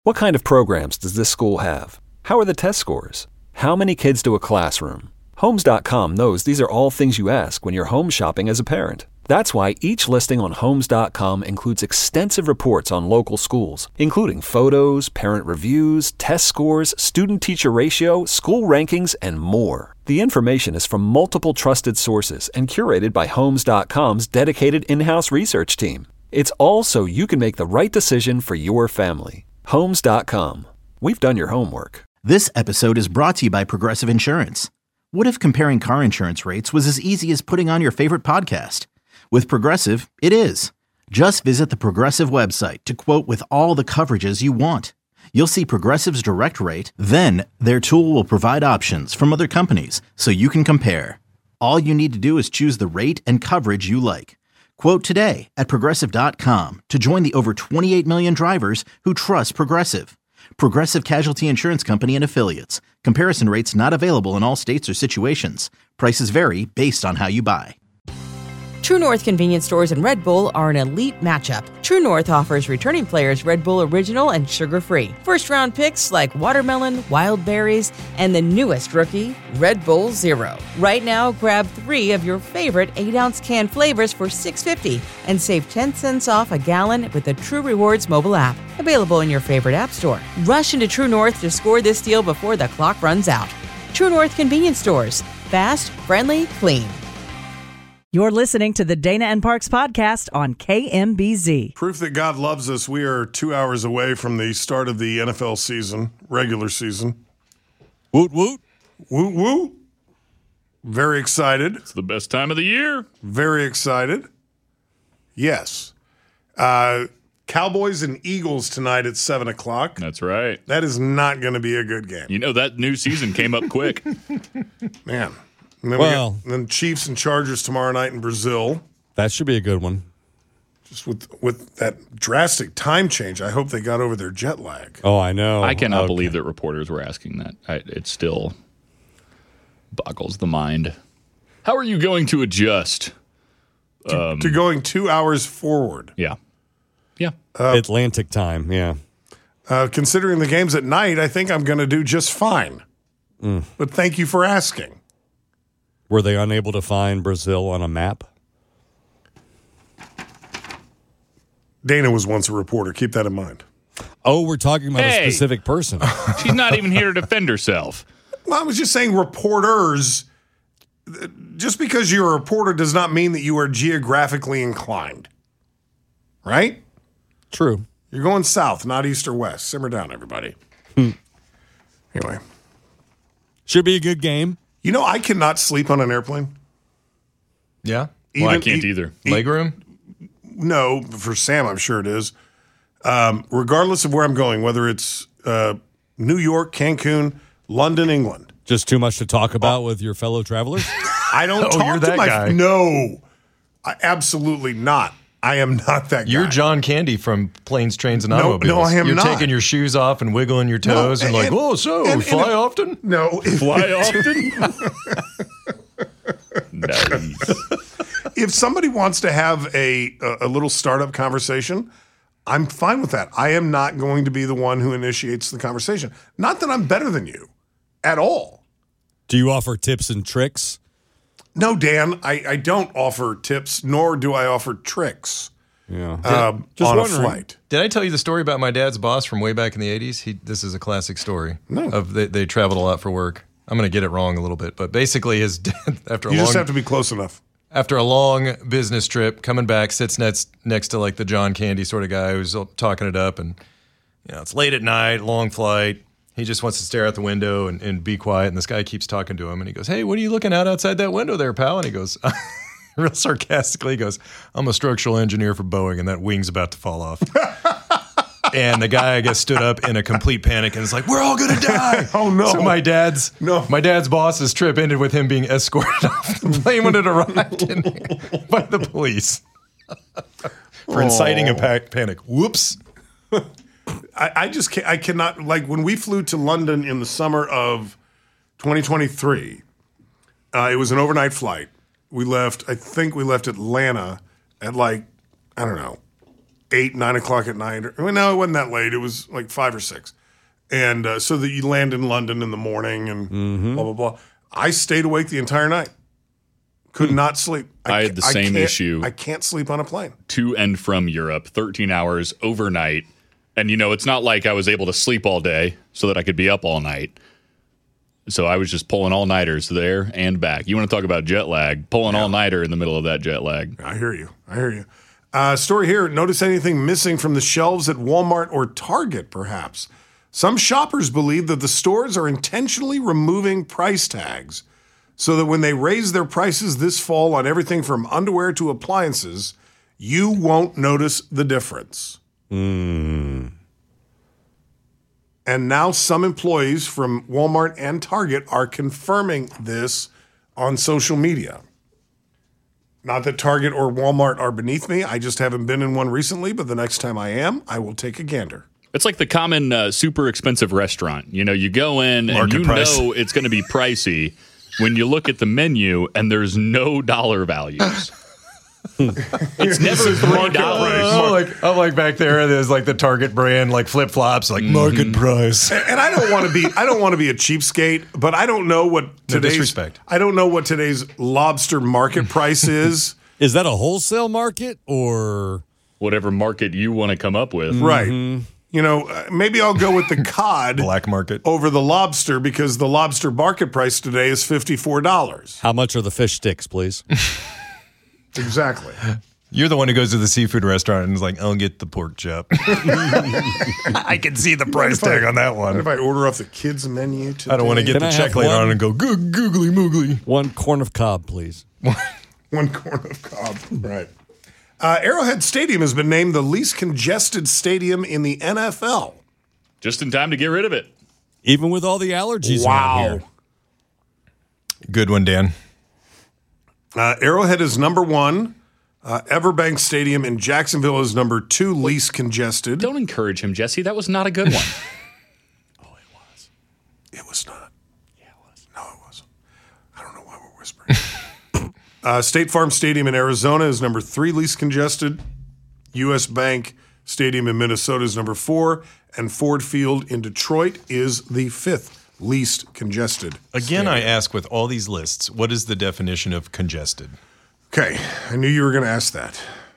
What kind of programs does this school have? How are the test scores? How many kids do a classroom? Homes.com knows these are all things you ask when you're home shopping as a parent. That's why each listing on Homes.com includes extensive reports on local schools, including photos, parent reviews, test scores, student-teacher ratio, school rankings, and more. The information is from multiple trusted sources and curated by Homes.com's dedicated in-house research team. It's all so you can make the right decision for your family. Homes.com. We've done your homework. This episode is brought to you by Progressive Insurance. What if comparing car insurance rates was as easy as putting on your favorite podcast? With Progressive, it is. Just visit the Progressive website to quote with all the coverages you want. You'll see Progressive's direct rate, then their tool will provide options from other companies so you can compare. All you need to do is choose the rate and coverage you like. Quote today at Progressive.com to join the over 28 million drivers who trust Progressive. Progressive Casualty Insurance Company and Affiliates. Comparison rates not available in all states or situations. Prices vary based on how you buy. True North convenience stores and Red Bull are an elite matchup. True North offers returning players Red Bull Original and sugar-free. First-round picks like watermelon, wild berries, and the newest rookie, Red Bull Zero. Right now, grab 3 of your favorite 8-ounce can flavors for $6.50 and save 10 cents off a gallon with the True Rewards mobile app. Available in your favorite app store. Rush into True North to score this deal before the clock runs out. True North convenience stores. Fast, friendly, clean. You're listening to the Dana and Parks podcast on KMBZ. Proof that God loves us. We are 2 hours away from the start of the NFL season, regular season. Woot, woot. Woot, woot. Very excited. It's the best time of the year. Very excited. Yes. Cowboys and Eagles tonight at 7 o'clock. That's right. That is not going to be a good game. You know, that new season came up quick. Man. And then then Chiefs and Chargers tomorrow night in Brazil. That should be a good one. Just with that drastic time change, I hope they got over their jet lag. Oh, I know. I cannot believe that reporters were asking that. It still boggles the mind. How are you going to adjust? To going 2 hours forward. Yeah. Yeah. Atlantic time, yeah. Considering the games at night, I think I'm going to do just fine. But thank you for asking. Were they unable to find Brazil on a map? Dana was once a reporter. Keep that in mind. Oh, we're talking about a specific person. She's not even here to defend herself. Well, I was just saying reporters. Just because you're a reporter does not mean that you are geographically inclined. Right? True. You're going south, not east or west. Simmer down, everybody. Anyway. Should be a good game. You know, I cannot sleep on an airplane. Yeah? Well, I can't either. Legroom? No, for Sam, I'm sure it is. Regardless of where I'm going, whether it's New York, Cancun, London, England. Just too much to talk about with your fellow travelers? I don't talk you're to that my guy. No, absolutely not. I am not that guy. You're John Candy from Planes, Trains, and Automobiles. No, I am You're not. Taking your shoes off and wiggling your toes and like, fly often? No. Fly often? Nice. If somebody wants to have a little startup conversation, I'm fine with that. I am not going to be the one who initiates the conversation. Not that I'm better than you at all. Do you offer tips and tricks? No, Dan, I don't offer tips, nor do I offer tricks on a flight. Did I tell you the story about my dad's boss from way back in the 80s? This is a classic story. No. They traveled a lot for work. I'm going to get it wrong a little bit, but basically his dad, You just have to be close enough. After a long business trip, coming back, sits next to like the John Candy sort of guy who's talking it up, and it's late at night, long flight. He just wants to stare out the window and be quiet, and this guy keeps talking to him, and he goes, "Hey, what are you looking at outside that window there, pal?" And he goes, real sarcastically, he goes, "I'm a structural engineer for Boeing, and that wing's about to fall off." And the guy, I guess, stood up in a complete panic and was like, "We're all gonna die!" Oh no! So my dad's boss's trip ended with him being escorted off the plane when it arrived by the police for inciting a panic. Whoops! I just can't, I cannot, like when we flew to London in the summer of 2023, it was an overnight flight. I think we left Atlanta at like, I don't know, 8, 9 o'clock at night. No, it wasn't that late. It was like 5 or 6. And so that you land in London in the morning and blah, blah, blah. I stayed awake the entire night. Could not sleep. I had the same issue. I can't sleep on a plane. To and from Europe, 13 hours overnight. And, it's not like I was able to sleep all day so that I could be up all night. So I was just pulling all-nighters there and back. You want to talk about jet lag, pulling all-nighter in the middle of that jet lag. I hear you. Story here, notice anything missing from the shelves at Walmart or Target, perhaps? Some shoppers believe that the stores are intentionally removing price tags so that when they raise their prices this fall on everything from underwear to appliances, you won't notice the difference. And now some employees from Walmart and Target are confirming this on social media. Not that Target or Walmart are beneath me. I just haven't been in one recently, but the next time I am, I will take a gander. It's like the common super expensive restaurant. You go in and you know it's going to be pricey when you look at the menu and there's no dollar values. It's never $3. I'm like back there. There's like the Target brand, like flip flops, like market price. And I don't want to be a cheapskate, but I don't know what today's lobster market price is. Is that a wholesale market or whatever market you want to come up with? Right. Maybe I'll go with the cod black market over the lobster because the lobster market price today is $54. How much are the fish sticks, please? Exactly. You're the one who goes to the seafood restaurant and is like, I'll get the pork chop. I can see the price tag on that one. What if I order off the kids' menu today? I don't want to get the check later on and go, googly moogly. 1 corn of cob, please. 1 corn of cob. Right. Arrowhead Stadium has been named the least congested stadium in the NFL. Just in time to get rid of it. Even with all the allergies around here. Good one, Dan. Arrowhead is number 1. Everbank Stadium in Jacksonville is number 2 least congested. Don't encourage him, Jesse. That was not a good one. Oh, it was. It was not. Yeah, it was. No, it wasn't. I don't know why we're whispering. State Farm Stadium in Arizona is number 3 least congested. U.S. Bank Stadium in Minnesota is number 4. And Ford Field in Detroit is the 5th least congested. Again, I ask with all these lists, what is the definition of congested? Okay, I knew you were going to ask that.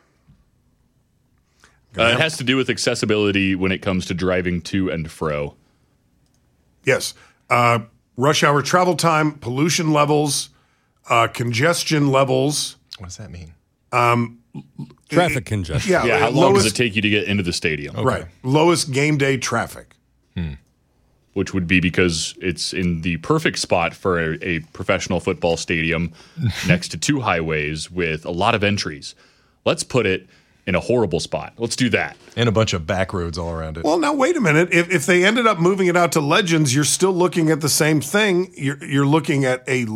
It has to do with accessibility when it comes to driving to and fro. Yes. Rush hour travel time, pollution levels, congestion levels. What does that mean? Traffic congestion. Yeah, how long does it take you to get into the stadium? Okay. Right. Lowest game day traffic. Which would be because it's in the perfect spot for a professional football stadium next to 2 highways with a lot of entries. Let's put it in a horrible spot. Let's do that. And a bunch of back roads all around it. Well, now, wait a minute. If they ended up moving it out to Legends, you're still looking at the same thing. You're looking at a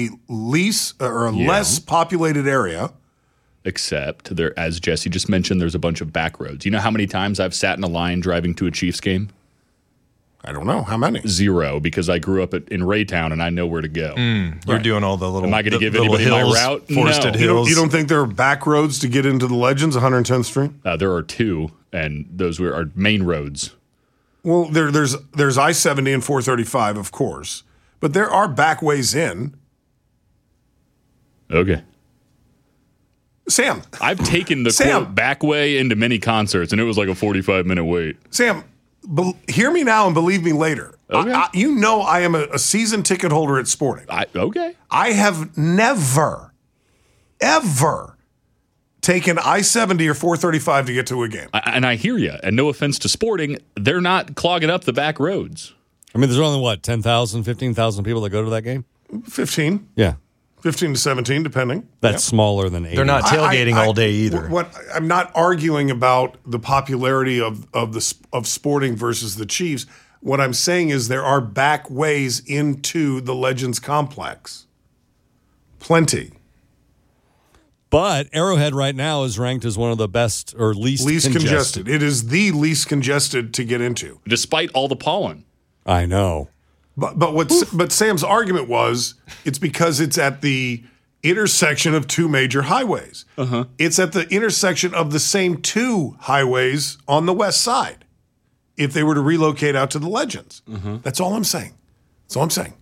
less populated area. Except, there, as Jesse just mentioned, there's a bunch of back roads. You know how many times I've sat in a line driving to a Chiefs game? I don't know. How many? 0, because I grew up in Raytown and I know where to go. You're doing all the little. Am I going to give anybody hills, my route? Forested No. hills. You don't think there are back roads to get into the Legends, 110th Street? There are 2, and those are main roads. Well, there's I-70 and 435, of course, but there are back ways in. Okay. Sam. I've taken the quote back way into many concerts, and it was like a 45-minute wait. Sam, hear me now and believe me later. Okay. I am a season ticket holder at Sporting. Okay. I have never, ever taken I-70 or 435 to get to a game. And I hear you. And no offense to Sporting, they're not clogging up the back roads. I mean, there's only, 10,000, 15,000 people that go to that game? 15. Yeah. 15 to 17, depending. That's smaller than 80. They're not tailgating all day either. I'm not arguing about the popularity of Sporting versus the Chiefs. What I'm saying is there are back ways into the Legends complex. Plenty. But Arrowhead right now is ranked as one of the best or least congested. It is the least congested to get into. Despite all the pollen. I know. But Sam's argument was it's because it's intersection of two major highways. Uh-huh. It's at the intersection of the same two highways on the west side if they were to relocate out to the Legends. That's all I'm saying. That's all I'm saying.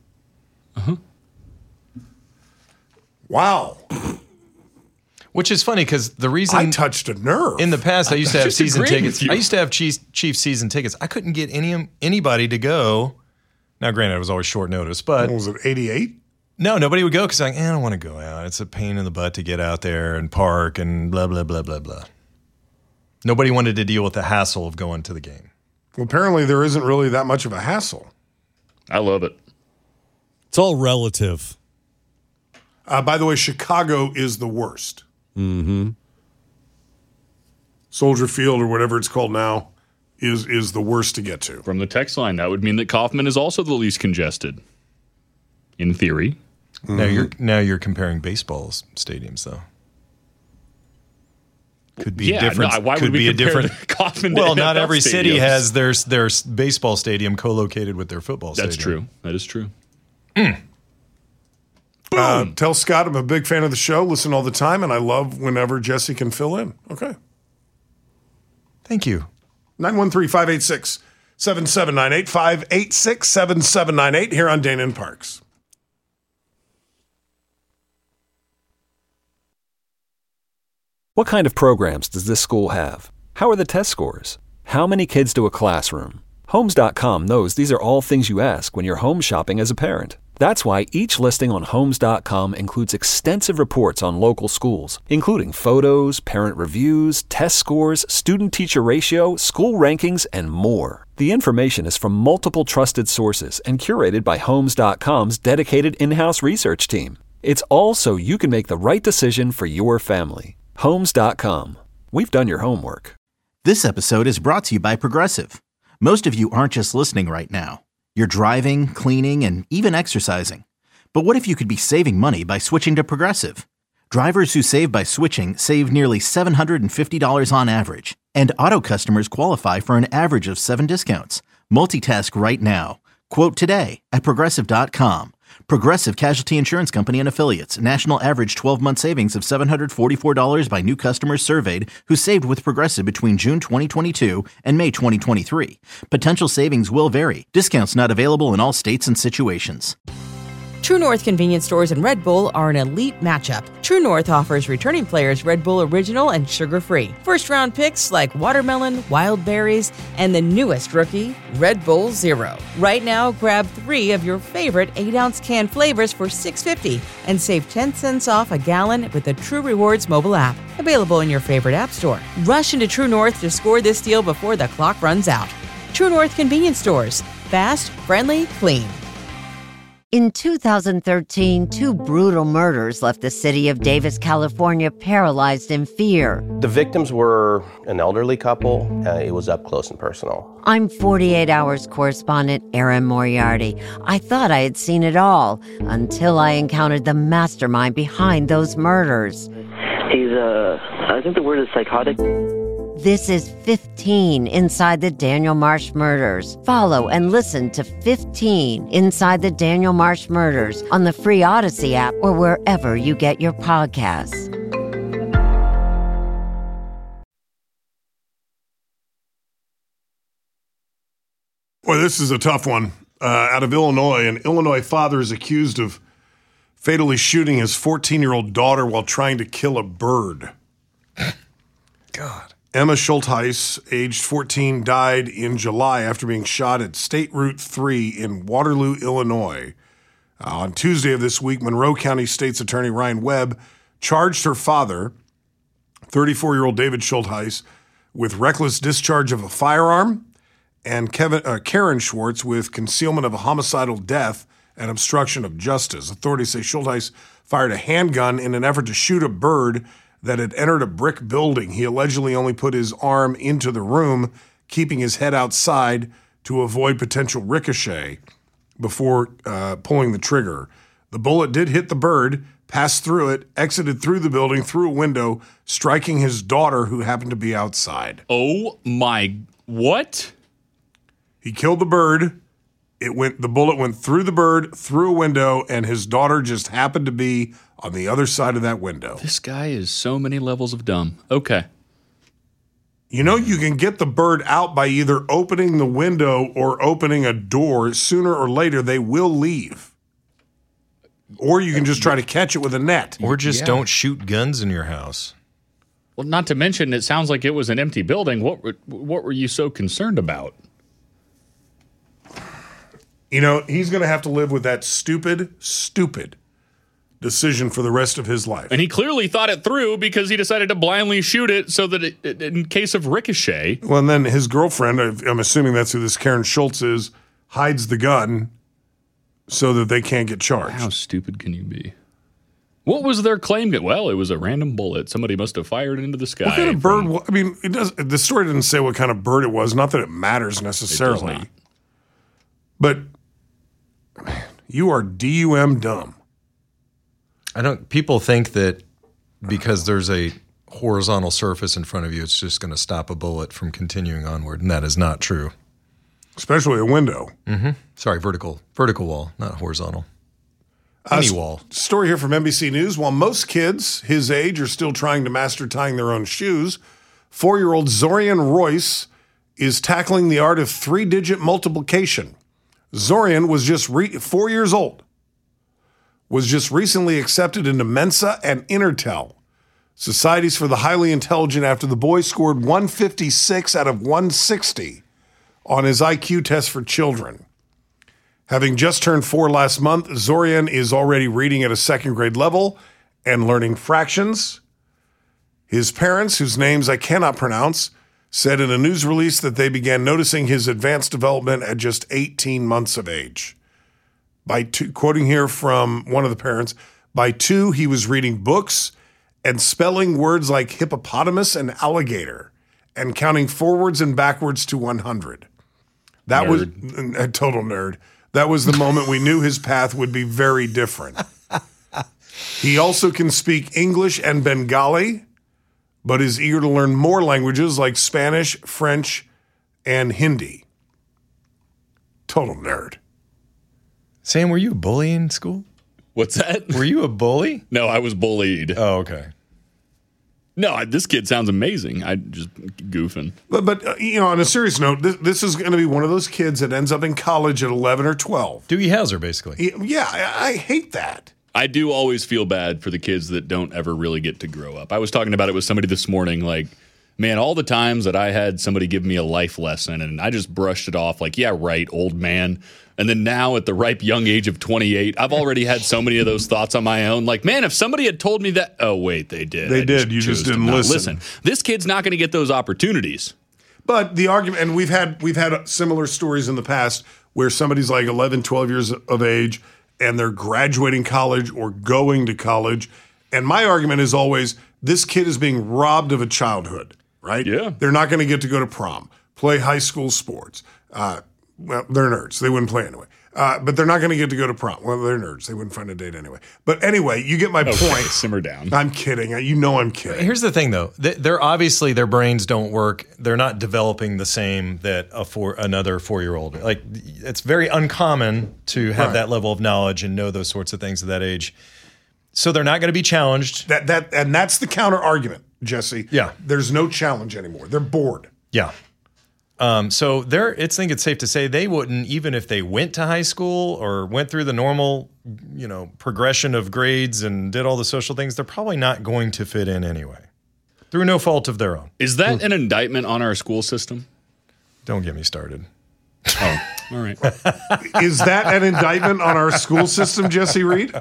Wow. Which is funny because the reason I touched a nerve. in the past I used to have just season agreeing tickets. with you. I used to have Chiefs season tickets. I couldn't get anybody to go. Now, granted, it was always short notice, but What was it, 88? no, nobody would go because like, I don't want to go out. It's a pain in the butt to get out there and park and blah blah blah blah blah. Nobody wanted to deal with the hassle of going to the game. Well, apparently there isn't really that much of a hassle. I love it. It's all relative. By the way, Chicago is the worst. Soldier Field, or whatever it's called now, is the worst to get to. From the text line, that would mean that Kaufman is also the least congested. In theory. Now you're comparing baseball stadiums though. Could be different. why could would we be a compare different. Kaufman to Well, not NFL every city stadiums? has their baseball stadium co-located with their football That's stadium. true. That is true. Tell Scott I'm a big fan of the show, listen all the time, and I love whenever Jesse can fill in. Okay. Thank you. 913-586-7798, 586-7798 here on Dana and Parks. What kind of programs does this school have? How are the test scores? How many kids do a classroom? Homes.com knows these are all things you ask when you're home shopping as a parent. That's why each listing on Homes.com includes extensive reports on local schools, including photos, parent reviews, test scores, student-teacher ratio, school rankings, and more. The information is from multiple trusted sources and curated by Homes.com's dedicated in-house research team. It's all so you can make the right decision for your family. Homes.com. We've done your homework. This episode is brought to you by Progressive. Most of you aren't just listening right now. You're driving, cleaning, and even exercising. But what if you could be saving money by switching to Progressive? Drivers who save by switching save nearly $750 on average. And auto customers qualify for an average of 7 discounts. Multitask right now. Quote today at Progressive.com. Progressive Casualty Insurance Company and Affiliates. National average 12-month savings of $744 by new customers surveyed who saved with Progressive between June 2022 and May 2023. Potential savings will vary. Discounts not available in all states and situations. True North convenience stores and Red Bull are an elite matchup. True North offers returning players Red Bull Original and sugar-free. First-round picks like watermelon, wild berries, and the newest rookie, Red Bull Zero. Right now, grab 3 of your favorite 8-ounce can flavors for $6.50 and save 10 cents off a gallon with the True Rewards mobile app. Available in your favorite app store. Rush into True North to score this deal before the clock runs out. True North convenience stores. Fast, friendly, clean. In 2013, 2 brutal murders left the city of Davis, California, paralyzed in fear. The victims were an elderly couple. It was up close and personal. I'm 48 Hours correspondent Erin Moriarty. I thought I had seen it all until I encountered the mastermind behind those murders. He's, I think the word is psychotic. This is 15 Inside the Daniel Marsh Murders. Follow and listen to 15 Inside the Daniel Marsh Murders on the free Odyssey app or wherever you get your podcasts. Boy, this is a tough one. Out of Illinois, an Illinois father is accused of fatally shooting his 14-year-old daughter while trying to kill a bird. God. Emma Schultheis, aged 14, died in July after being shot at State Route 3 in Waterloo, Illinois. On Tuesday of this week, Monroe County State's Attorney Ryan Webb charged her father, 34-year-old David Schultheis, with reckless discharge of a firearm and Karen Schwartz with concealment of a homicidal death and obstruction of justice. Authorities say Schultheis fired a handgun in an effort to shoot a bird that had entered a brick building. He allegedly only put his arm into the room, keeping his head outside to avoid potential ricochet before pulling the trigger. The bullet did hit the bird, passed through it, exited through the building, through a window, striking his daughter who happened to be outside. Oh my, what? He killed the bird The bullet went through the bird, through a window, and his daughter just happened to be on the other side of that window. This guy is so many levels of dumb. Okay. You know, you can get the bird out by either opening the window or opening a door. Sooner or later, they will leave. Or you can just try to catch it with a net. Or just don't shoot guns in your house. Well, not to mention, it sounds like it was an empty building. What were you so concerned about? You know, he's going to have to live with that stupid decision for the rest of his life. And he clearly thought it through because he decided to blindly shoot it so that in case of ricochet. Well, and then his girlfriend, I'm assuming that's who this Karen Schultz is, hides the gun so that they can't get charged. How stupid can you be? What was their claim? Well, it was a random bullet. Somebody must have fired it into the sky. What kind of bird? I mean, the story didn't say what kind of bird it was. Not that it matters necessarily. It does not. But man, you are dumb. People think that because there's a horizontal surface in front of you, it's just going to stop a bullet from continuing onward, and that is not true. Especially a window. Mm-hmm. Sorry, vertical wall, not horizontal. Any wall. Story here from NBC News. While most kids his age are still trying to master tying their own shoes, 4-year-old Zorian Royce is tackling the art of 3-digit multiplication. Zorian was just 4 years old, was just recently accepted into Mensa and Intertel, societies for the highly intelligent, after the boy scored 156 out of 160 on his IQ test for children. Having just turned 4 last month, Zorian is already reading at a 2nd grade level and learning fractions. His parents, whose names I cannot pronounce, said in a news release that they began noticing his advanced development at just 18 months of age. Quoting here from one of the parents, by 2, he was reading books and spelling words like hippopotamus and alligator and counting forwards and backwards to 100. That was a total nerd. That was the moment we knew his path would be very different. He also can speak English and Bengali, but is eager to learn more languages like Spanish, French, and Hindi. Total nerd. Sam, were you a bully in school? What's that? Were you a bully? No, I was bullied. Oh, okay. No, this kid sounds amazing. I just goofing. But you know, on a serious note, this is going to be one of those kids that ends up in college at 11 or 12. Doogie Howser, basically. Yeah, I hate that. I do always feel bad for the kids that don't ever really get to grow up. I was talking about it with somebody this morning, like, man, all the times that I had somebody give me a life lesson and I just brushed it off like, yeah, right, old man. And then now at the ripe young age of 28, I've already had so many of those thoughts on my own. Like, man, if somebody had told me that, oh, wait, they did. They did. You just didn't listen. This kid's not going to get those opportunities. But the argument, and we've had similar stories in the past where somebody's like 11, 12 years of age and they're graduating college or going to college. And my argument is always, this kid is being robbed of a childhood, right? Yeah. They're not going to get to go to prom, play high school sports. Well, they're nerds. They wouldn't play anyway. But they're not going to get to go to prom. Well, they're nerds. They wouldn't find a date anyway. But anyway, you get my point. Simmer down. I'm kidding. You know I'm kidding. Here's the thing, though. They're obviously, their brains don't work. They're not developing the same that another 4-year-old. Like, it's very uncommon to have that level of knowledge and know those sorts of things at that age. So they're not going to be challenged. And that's the counter argument, Jesse. Yeah. There's no challenge anymore. They're bored. Yeah. So I think it's safe to say they wouldn't, even if they went to high school or went through the normal, progression of grades and did all the social things, they're probably not going to fit in anyway, through no fault of their own. Is that an indictment on our school system? Don't get me started. Oh, all right. Is that an indictment on our school system, Jesse Reed?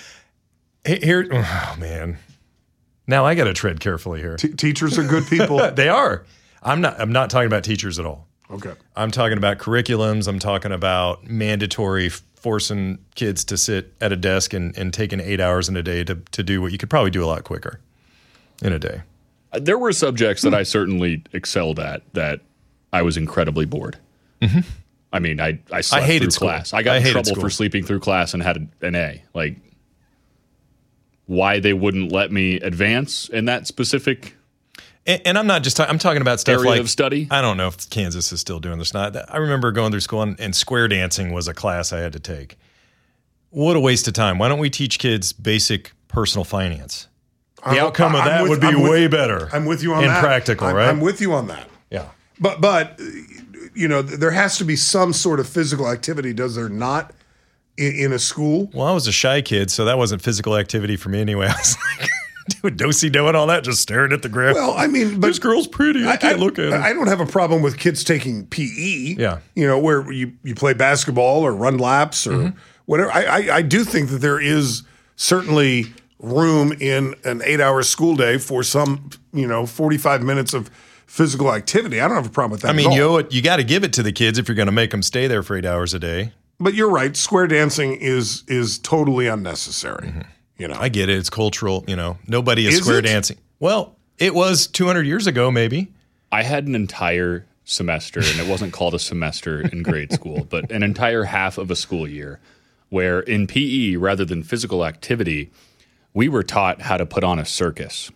Oh man. Now I got to tread carefully here. Teachers are good people. They are. I'm not talking about teachers at all. Okay. I'm talking about curriculums. I'm talking about mandatory forcing kids to sit at a desk and taking 8 hours in a day to do what you could probably do a lot quicker in a day. There were subjects that I certainly excelled at that I was incredibly bored. Mm-hmm. I mean, I slept hated through class. I got in trouble for sleeping through class and had an A. Like, why they wouldn't let me advance in that specific And I'm not just I'm talking about stuff area like of study. I don't know if Kansas is still doing this or not. I remember going through school and square dancing was a class I had to take. What a waste of time. Why don't we teach kids basic personal finance? The outcome of that would be way better. I'm with you on that. And practical, right? I'm with you on that. Yeah. But there has to be some sort of physical activity, does there not, in a school? Well, I was a shy kid, so that wasn't physical activity for me anyway. I was like, doing do-si doing all that, just staring at the ground. Well, I mean, but this girl's pretty. I can't look at her. I don't have a problem with kids taking PE. Yeah. Where you play basketball or run laps or whatever. I do think that there is certainly room in an 8-hour school day for some, 45 minutes of physical activity. I don't have a problem with that. I mean, you got to give it to the kids if you're going to make them stay there for 8 hours a day. But you're right. Square dancing is totally unnecessary. I get it. It's cultural. Nobody is square dancing. Well, it was 200 years ago, maybe. I had an entire semester, and it wasn't called a semester in grade school, but an entire half of a school year where in PE, rather than physical activity, we were taught how to put on a circus.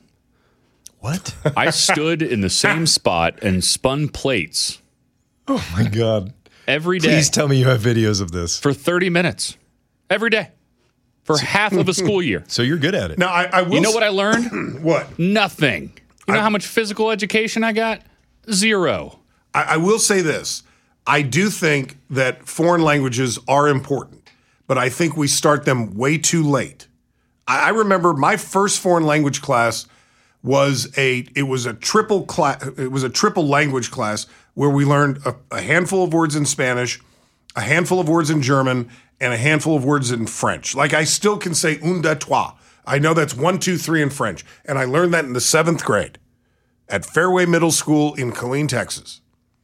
What? I stood in the same spot and spun plates. Oh, my God. Every day. Please tell me you have videos of this. For 30 minutes. Every day. For half of a school year. So you're good at it. Now, I will. You know what I learned? What? Nothing. You know how much physical education I got? Zero. I will say this. I do think that foreign languages are important, but I think we start them way too late. I remember my first foreign language class was a triple language class where we learned a handful of words in Spanish, a handful of words in German, and a handful of words in French. Like I still can say un, deux, trois. I know that's 1, 2, 3 in French. And I learned that in the 7th grade at Fairway Middle School in Killeen, Texas.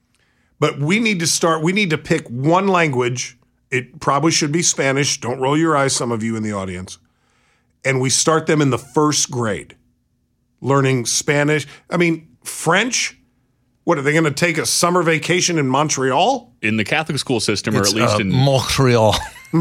But we need to pick one language. It probably should be Spanish. Don't roll your eyes, some of you in the audience. And we start them in the 1st grade, learning Spanish. I mean, French. What, are they going to take a summer vacation in Montreal? In the Catholic school system, or at least in Montreal.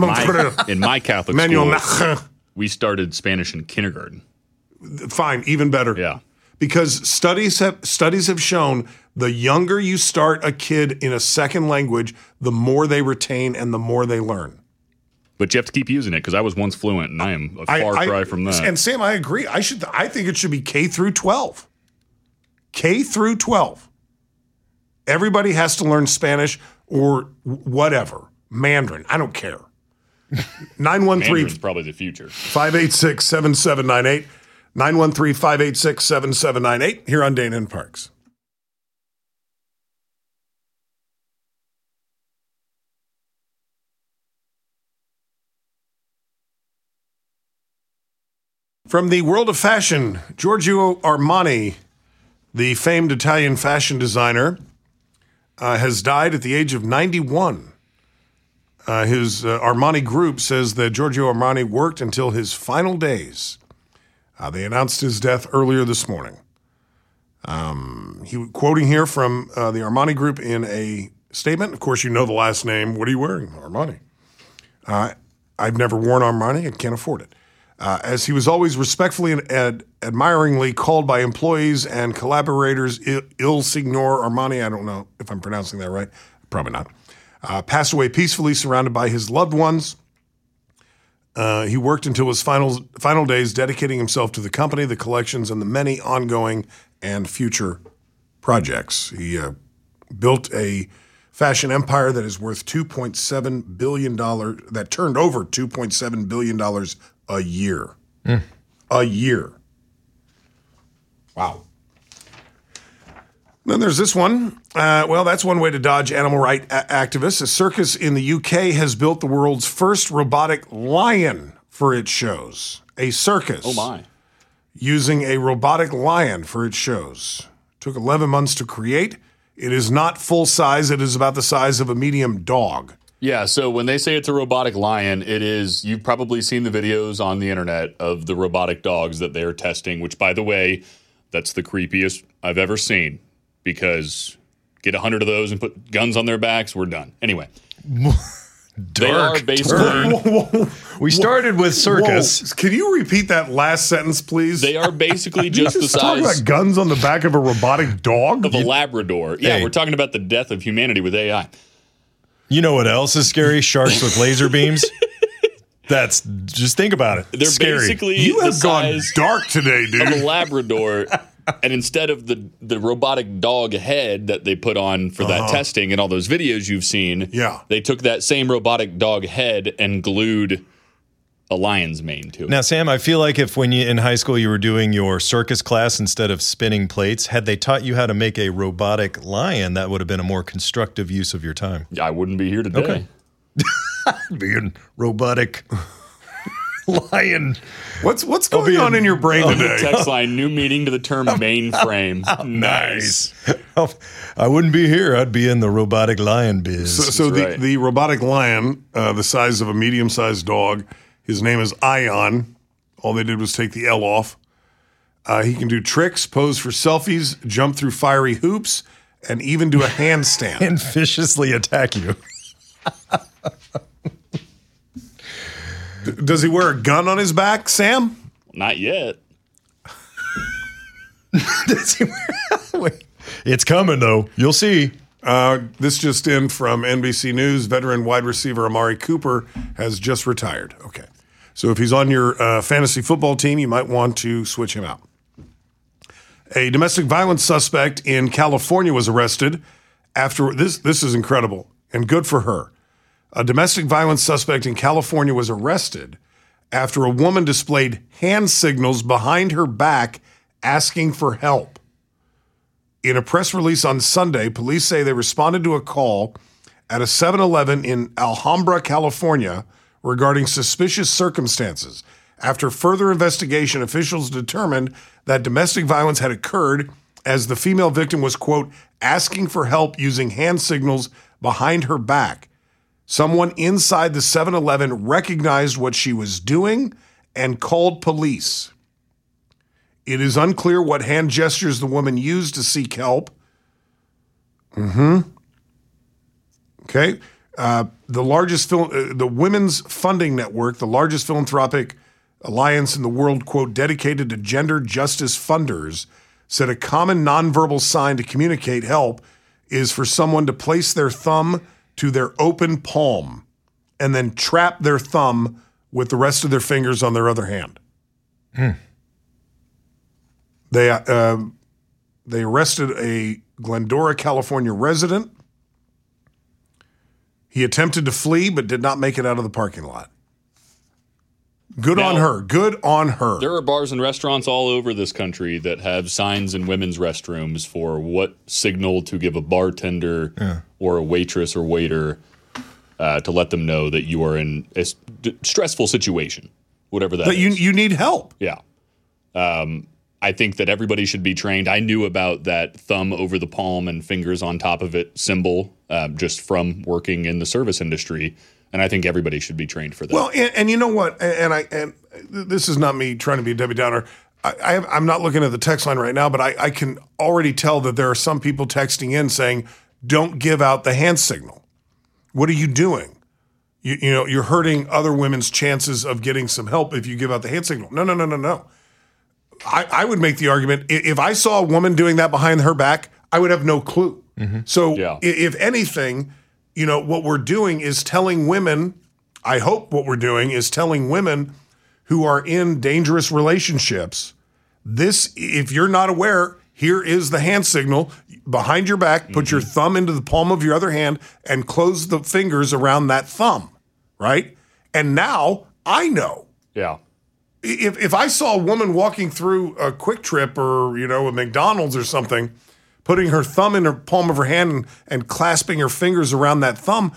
In my Catholic school, we started Spanish in kindergarten. Fine, even better. Yeah. Because studies have shown the younger you start a kid in a second language, the more they retain and the more they learn. But you have to keep using it because I was once fluent, and I am a far cry from that. And Sam, I agree. I think it should be K through 12. K through 12. Everybody has to learn Spanish or whatever. Mandarin. I don't care. 913. Mandarin's probably the future. 586-7798. 913-586-7798 here on Dana and Parks. From the world of fashion, Giorgio Armani, the famed Italian fashion designer, has died at the age of 91. His Armani group says that Giorgio Armani worked until his final days. They announced his death earlier this morning. Quoting here from the Armani group in a statement. Of course, you know the last name. What are you wearing? Armani. I've never worn Armani. I can't afford it. As he was always respectfully and admiringly called by employees and collaborators, Il Signor Armani, I don't know if I'm pronouncing that right, probably not, passed away peacefully surrounded by his loved ones. He worked until his final days, dedicating himself to the company, the collections, and the many ongoing and future projects. He built a fashion empire that is worth $2.7 billion, that turned over $2.7 billion a year. A year. Wow. Then there's this one. That's one way to dodge animal rights activists. A circus in the UK has built the world's first robotic lion for its shows. A circus. Oh, my. Using a robotic lion for its shows. Took 11 months to create. It is not full size. It is about the size of a medium dog. Yeah, so when they say it's a robotic lion, it is, you've probably seen the videos on the internet of the robotic dogs that they're testing, which, by the way, that's the creepiest I've ever seen, because get 100 of those and put guns on their backs, we're done. Anyway. They are basically. We started with circus. Whoa. Can you repeat that last sentence, please? They are basically just the Talking size about guns on the back of a robotic dog? of a Labrador. Yeah, Hey. we're talking about the death of humanity with AI. You know what else is scary? Sharks with laser beams. That's just think about it. They're Scary. basically You the have gone size dark today, of a dude. Labrador. And instead of the robotic dog head that they put on for that testing and all those videos you've seen, Yeah. they took that same robotic dog head and glued a lion's mane to it. Now, Sam, I feel like if when you in high school you were doing your circus class instead of spinning plates, had they taught you how to make a robotic lion, that would have been a more constructive use of your time. I wouldn't be here today. Okay. Being robotic lion. What's going on in your brain today? Text line, new meaning to the term mainframe. Nice. I wouldn't be here. I'd be in the robotic lion biz. So That's right. the robotic lion, the size of a medium-sized dog, his name is Ion. All they did was take the L off. He can do tricks, pose for selfies, jump through fiery hoops, and even do a handstand. And viciously attack you. Does he wear a gun on his back, Sam? Not yet. Wait. It's coming, though. You'll see. This just in from NBC News. Veteran wide receiver Amari Cooper has just retired. Okay. So if he's on your fantasy football team, you might want to switch him out. A domestic violence suspect in California was arrested after this. This is incredible and good for her. A domestic violence suspect in California was arrested after a woman displayed hand signals behind her back asking for help. In a press release on Sunday, police say they responded to a call at a 7-Eleven in Alhambra, California, regarding suspicious circumstances. After further investigation, officials determined that domestic violence had occurred as the female victim was, quote, asking for help using hand signals behind her back. Someone inside the 7-Eleven recognized what she was doing and called police. It is unclear what hand gestures the woman used to seek help. Okay. The Women's Funding Network, the largest philanthropic alliance in the world, quote, dedicated to gender justice funders, said a common nonverbal sign to communicate help is for someone to place their thumb to their open palm and then trap their thumb with the rest of their fingers on their other hand. They arrested a Glendora, California resident. He attempted to flee but did not make it out of the parking lot. Good on her. Good on her. There are bars and restaurants all over this country that have signs in women's restrooms for what signal to give a bartender or a waitress or waiter to let them know that you are in a stressful situation, whatever that is. You need help. Yeah. I think that everybody should be trained. I knew about that thumb over the palm and fingers on top of it symbol just from working in the service industry. And I think everybody should be trained for that. Well, and you know what? And this is not me trying to be a Debbie Downer. I'm not looking at the text line right now, but I can already tell that there are some people texting in saying, "Don't give out the hand signal. What are you doing? You know, you're hurting other women's chances of getting some help if you give out the hand signal." No. I would make the argument if I saw a woman doing that behind her back, I would have no clue. So if anything, you know, what we're doing is telling women, I hope what we're doing is telling women who are in dangerous relationships, this, if you're not aware, here is the hand signal behind your back, put your thumb into the palm of your other hand and close the fingers around that thumb, right? And now I know. Yeah. If I saw a woman walking through a Quick Trip or, you know, a McDonald's or something, putting her thumb in her palm of her hand and clasping her fingers around that thumb,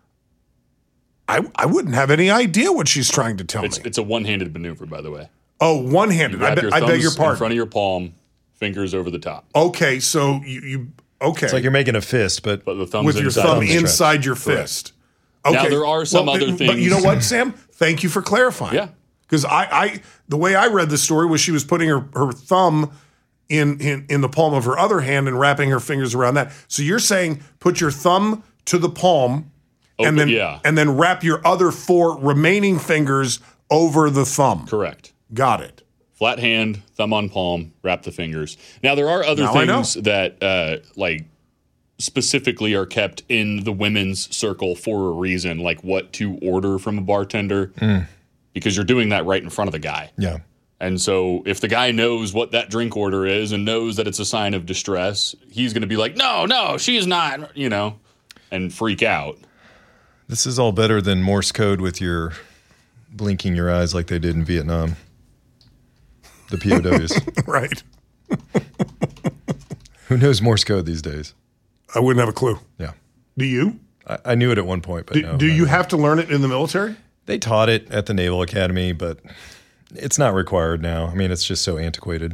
I wouldn't have any idea what she's trying to tell me. It's a one-handed maneuver, by the way. Oh, one-handed. I beg your pardon. In front of your palm, fingers over the top. Okay, so you okay. It's like you're making a fist, but the thumb's with your thumb inside your fist. Okay. Now, there are some other things. But you know what, Sam? Thank you for clarifying. Yeah. Because the way I read the story was she was putting her thumb in the palm of her other hand and wrapping her fingers around that. So you're saying put your thumb to the palm and then wrap your other 4 remaining fingers over the thumb. Correct. Got it. Flat hand, thumb on palm, wrap the fingers. Now, there are other things that specifically are kept in the women's circle for a reason, like what to order from a bartender, because you're doing that right in front of the guy. Yeah. And so if the guy knows what that drink order is and knows that it's a sign of distress, he's going to be like, no, she's not, and freak out. This is all better than Morse code with your blinking your eyes like they did in Vietnam. The POWs. Right. Who knows Morse code these days? I wouldn't have a clue. Yeah. Do you? I knew it at one point, but do you have to learn it in the military? They taught it at the Naval Academy, but it's not required now. I mean, it's just so antiquated.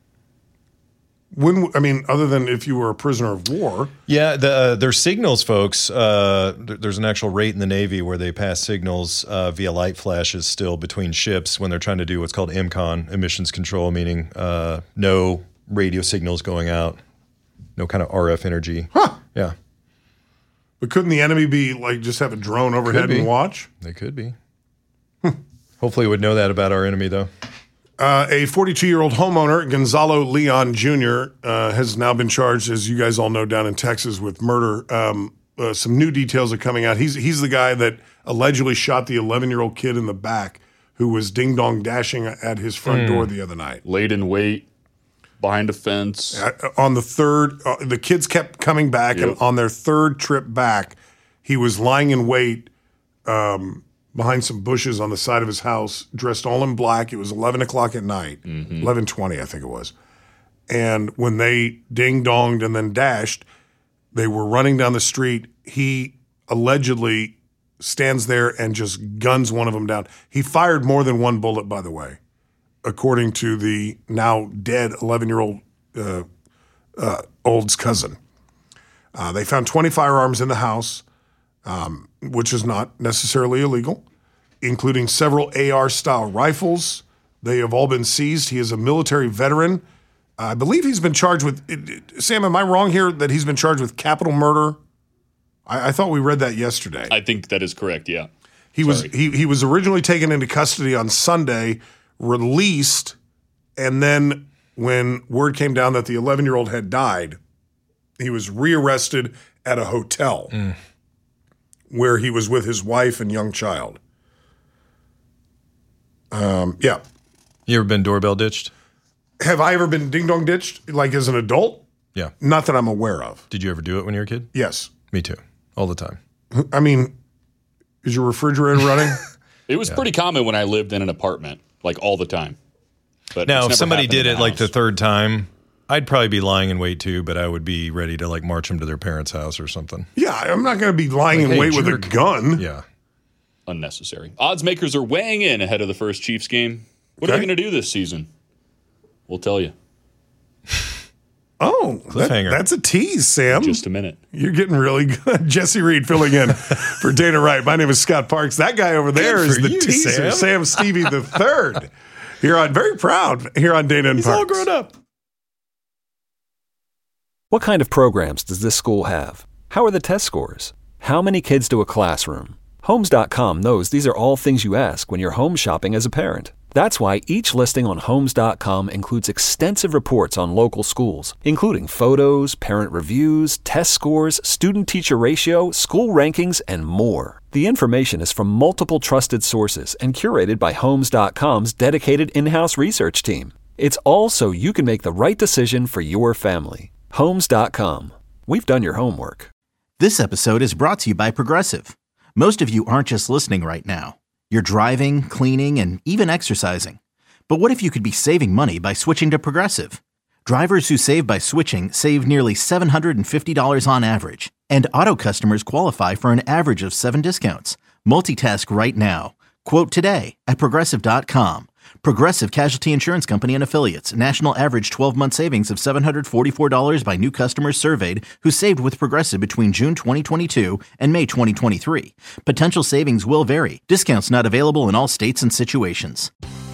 Other than if you were a prisoner of war. Yeah, there's signals, folks. There's an actual rate in the Navy where they pass signals via light flashes still between ships when they're trying to do what's called EMCON, emissions control, meaning no radio signals going out, no kind of RF energy. Huh. Yeah. But couldn't the enemy be just have a drone overhead and watch? They could be. Hopefully we would know that about our enemy, though. A 42-year-old homeowner, Gonzalo Leon Jr., has now been charged, as you guys all know, down in Texas with murder. Some new details are coming out. He's the guy that allegedly shot the 11-year-old kid in the back who was ding-dong dashing at his front door the other night. Laid in wait, behind a fence. On the third, the kids kept coming back, and on their third trip back, he was lying in wait behind some bushes on the side of his house, dressed all in black. It was 11 o'clock at night, 11:20, I think it was. And when they ding-donged and then dashed, they were running down the street. He allegedly stands there and just guns one of them down. He fired more than one bullet, by the way, according to the now dead 11-year-old old's cousin. They found 20 firearms in the house, which is not necessarily illegal, including several AR-style rifles. They have all been seized. He is a military veteran. I believe he's been charged with, Sam, am I wrong here that he's been charged with capital murder? I thought we read that yesterday. I think that is correct, yeah. He was originally taken into custody on Sunday, released, and then when word came down that the 11-year-old had died, he was rearrested at a hotel where he was with his wife and young child. Yeah. You ever been doorbell ditched? Have I ever been ding-dong ditched, like as an adult? Yeah. Not that I'm aware of. Did you ever do it when you were a kid? Yes. Me too. All the time. I mean, is your refrigerator running? It was pretty common when I lived in an apartment, like all the time. But now, if somebody did it like the third time, I'd probably be lying in wait too, but I would be ready to like march them to their parents' house or something. Yeah, I'm not going to be lying in wait with a gun. Yeah. Unnecessary. Odds makers are weighing in ahead of the first Chiefs game. What are they going to do this season? We'll tell you. Oh, that's a tease, Sam. Just a minute. You're getting really good. Jesse Reed filling in for Dana Wright. My name is Scott Parks. That guy over there is the teaser, Sam Stevie the third. Very proud here on Dana and Parks. He's all grown up. What kind of programs does this school have? How are the test scores? How many kids do a classroom? Homes.com knows these are all things you ask when you're home shopping as a parent. That's why each listing on Homes.com includes extensive reports on local schools, including photos, parent reviews, test scores, student-teacher ratio, school rankings, and more. The information is from multiple trusted sources and curated by Homes.com's dedicated in-house research team. It's all so you can make the right decision for your family. Homes.com. We've done your homework. This episode is brought to you by Progressive. Most of you aren't just listening right now. You're driving, cleaning, and even exercising. But what if you could be saving money by switching to Progressive? Drivers who save by switching save nearly $750 on average. And auto customers qualify for an average of 7 discounts. Multitask right now. Quote today at Progressive.com. Progressive Casualty Insurance Company and Affiliates. National average 12-month savings of $744 by new customers surveyed who saved with Progressive between June 2022 and May 2023. Potential savings will vary. Discounts not available in all states and situations.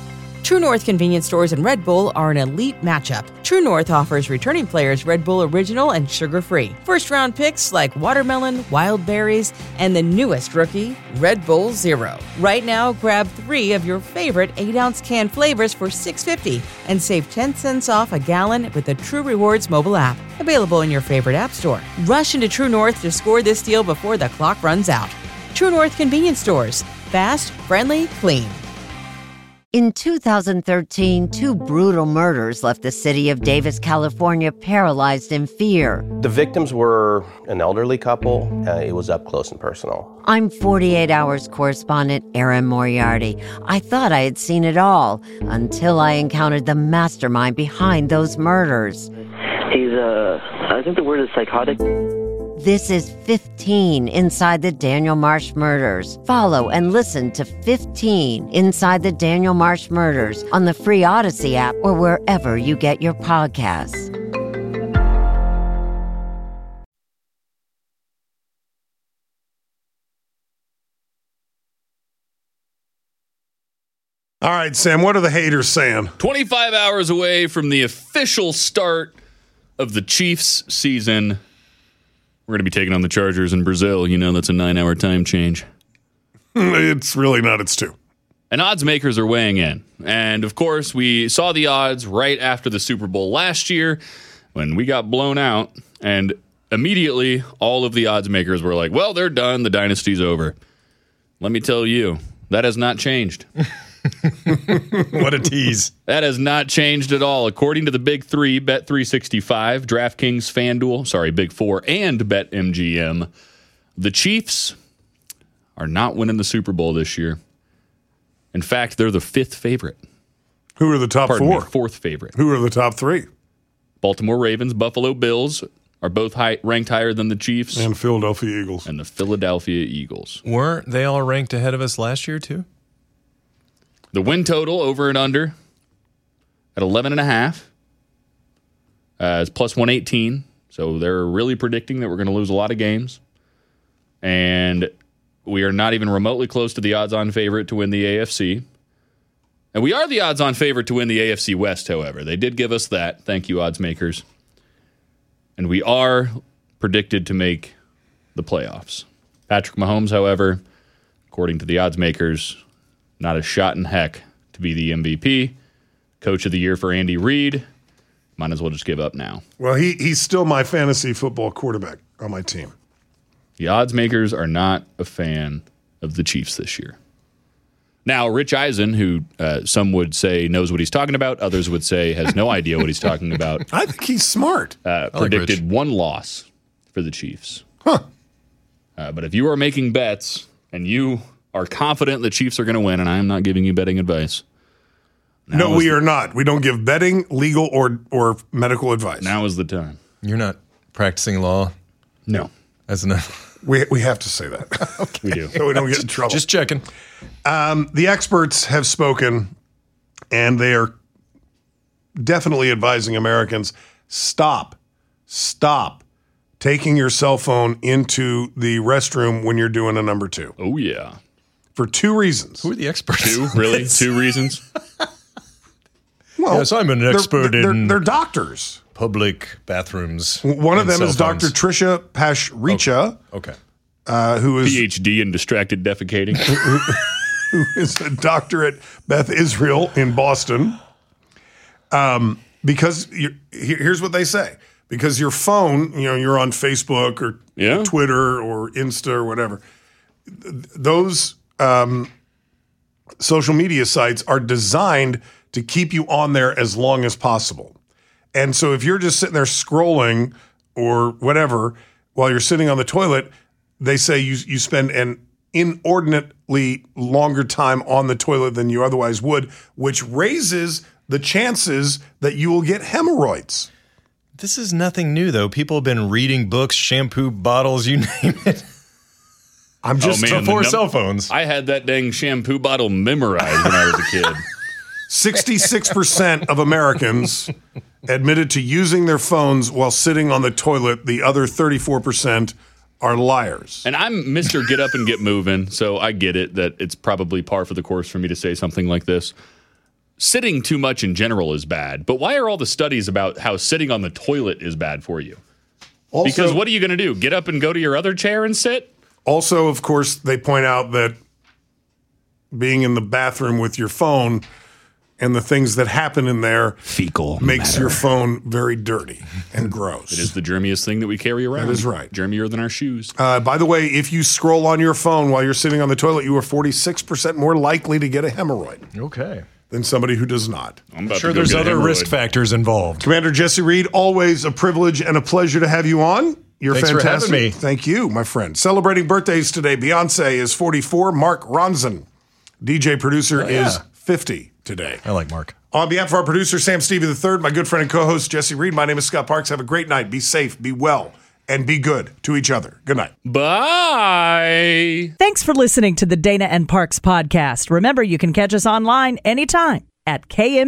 True North convenience stores and Red Bull are an elite matchup. True North offers returning players Red Bull Original and sugar-free. First-round picks like watermelon, wild berries, and the newest rookie, Red Bull Zero. Right now, grab 3 of your favorite 8-ounce can flavors for $6.50 and save 10 cents off a gallon with the True Rewards mobile app. Available in your favorite app store. Rush into True North to score this deal before the clock runs out. True North convenience stores. Fast, friendly, clean. In 2013, 2 brutal murders left the city of Davis, California, paralyzed in fear. The victims were an elderly couple. It was up close and personal. I'm 48 Hours correspondent Erin Moriarty. I thought I had seen it all until I encountered the mastermind behind those murders. He's, I think the word is psychotic. This is 15 Inside the Daniel Marsh Murders. Follow and listen to 15 Inside the Daniel Marsh Murders on the free Odyssey app or wherever you get your podcasts. All right, Sam, what are the haters saying? 25 hours away from the official start of the Chiefs season. We're going to be taking on the Chargers in Brazil. You know, that's a 9-hour time change. It's really not. It's 2. And odds makers are weighing in. And, of course, we saw the odds right after the Super Bowl last year when we got blown out. And immediately, all of the odds makers were like, well, they're done. The dynasty's over. Let me tell you, that has not changed. What a tease. That has not changed at all. According to the Big 3, Bet365, DraftKings, FanDuel, Big 4, and BetMGM, the Chiefs are not winning the Super Bowl this year. In fact, they're the 5th favorite. Who are the top 4? 4th favorite. Who are the top 3? Baltimore Ravens, Buffalo Bills are both ranked higher than the Chiefs. And Philadelphia Eagles. And the Philadelphia Eagles. Weren't they all ranked ahead of us last year, too? The win total over and under at 11.5 is plus 118. So they're really predicting that we're going to lose a lot of games. And we are not even remotely close to the odds-on favorite to win the AFC. And we are the odds-on favorite to win the AFC West, however. They did give us that. Thank you, odds makers. And we are predicted to make the playoffs. Patrick Mahomes, however, according to the odds makers, not a shot in heck to be the MVP. Coach of the year for Andy Reid. Might as well just give up now. Well, he's still my fantasy football quarterback on my team. The odds makers are not a fan of the Chiefs this year. Now, Rich Eisen, who some would say knows what he's talking about, others would say has no idea what he's talking about. I think he's smart. Predicted 1 loss for the Chiefs. Huh. But if you are making bets and you are confident the Chiefs are going to win, and I am not giving you betting advice. No, we are not. We don't give betting, legal, or medical advice. Now is the time. You're not practicing law? No. As an we have to say that. Okay. We do. So we don't get in trouble. Just checking. The experts have spoken, and they are definitely advising Americans, stop taking your cell phone into the restroom when you're doing a number 2. Oh, yeah. For 2 reasons. Who are the experts? 2? Really? 2 reasons? Well, yes, I'm an expert in... They're doctors. Public bathrooms. One of them is Dr. Tricia Pashricha. Okay. Who is... PhD in distracted defecating. who is a doctor at Beth Israel in Boston. Because here's what they say. Because your phone, you're on Facebook or Twitter or Insta or whatever. Those social media sites are designed to keep you on there as long as possible. And so if you're just sitting there scrolling or whatever while you're sitting on the toilet, they say you spend an inordinately longer time on the toilet than you otherwise would, which raises the chances that you will get hemorrhoids. This is nothing new, though. People have been reading books, shampoo bottles, you name it. I'm just before cell phones. I had that dang shampoo bottle memorized when I was a kid. 66% of Americans admitted to using their phones while sitting on the toilet. The other 34% are liars. And I'm Mr. Get Up and Get Moving, so I get it that it's probably par for the course for me to say something like this. sitting too much in general is bad, but why are all the studies about how sitting on the toilet is bad for you? Also, because what are you going to do? Get up and go to your other chair and sit? Also, of course, they point out that being in the bathroom with your phone and the things that happen in there fecal makes matter. Your phone very dirty and gross. It is the germiest thing that we carry around. That is right. Germier than our shoes. By the way, if you scroll on your phone while you're sitting on the toilet, you are 46% more likely to get a hemorrhoid. Okay. Than somebody who does not. I'm sure there's other risk factors involved. Commander Jesse Reed, always a privilege and a pleasure to have you on. You're Thanks fantastic. for having me. Thank you, my friend. Celebrating birthdays today. Beyonce is 44. Mark Ronson, DJ producer, is 50 today. I like Mark. On behalf of our producer, Sam Stevie III, my good friend and co-host, Jesse Reed, my name is Scott Parks. Have a great night. Be safe, be well, and be good to each other. Good night. Bye. Thanks for listening to the Dana and Parks podcast. Remember, you can catch us online anytime at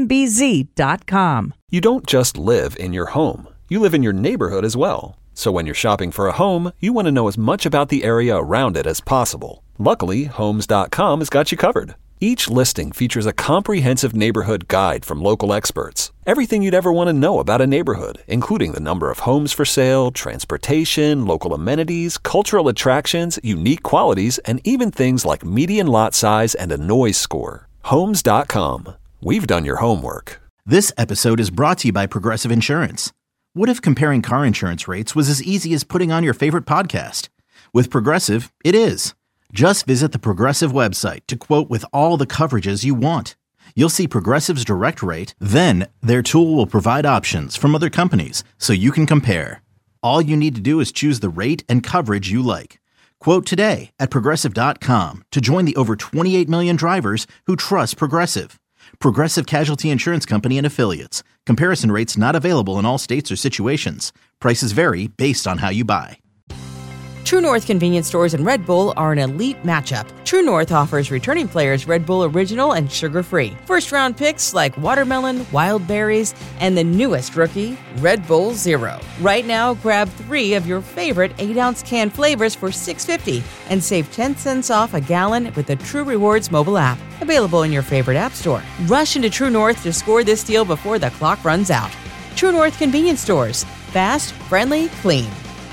kmbz.com. You don't just live in your home. You live in your neighborhood as well. So when you're shopping for a home, you want to know as much about the area around it as possible. Luckily, Homes.com has got you covered. Each listing features a comprehensive neighborhood guide from local experts. Everything you'd ever want to know about a neighborhood, including the number of homes for sale, transportation, local amenities, cultural attractions, unique qualities, and even things like median lot size and a noise score. Homes.com. We've done your homework. This episode is brought to you by Progressive Insurance. What if comparing car insurance rates was as easy as putting on your favorite podcast? With Progressive, it is. Just visit the Progressive website to quote with all the coverages you want. You'll see Progressive's direct rate, then their tool will provide options from other companies so you can compare. All you need to do is choose the rate and coverage you like. Quote today at Progressive.com to join the over 28 million drivers who trust Progressive. Progressive Casualty Insurance Company and Affiliates. Comparison rates not available in all states or situations. Prices vary based on how you buy. True North convenience stores and Red Bull are an elite matchup. True North offers returning players Red Bull Original and sugar-free. First-round picks like watermelon, wild berries, and the newest rookie, Red Bull Zero. Right now, grab 3 of your favorite 8-ounce can flavors for $6.50 and save 10 cents off a gallon with the True Rewards mobile app. Available in your favorite app store. Rush into True North to score this deal before the clock runs out. True North convenience stores. Fast, friendly, clean.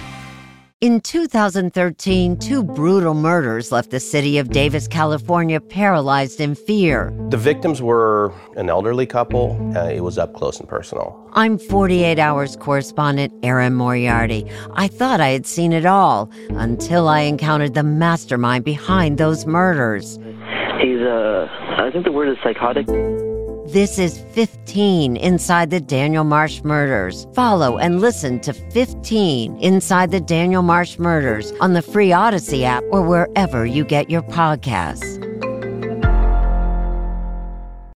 In 2013, 2 brutal murders left the city of Davis, California, paralyzed in fear. The victims were an elderly couple. It was up close and personal. I'm 48 Hours correspondent Erin Moriarty. I thought I had seen it all until I encountered the mastermind behind those murders. He's, I think the word is psychotic. This is 15 Inside the Daniel Marsh Murders. Follow and listen to 15 Inside the Daniel Marsh Murders on the free Odyssey app or wherever you get your podcasts.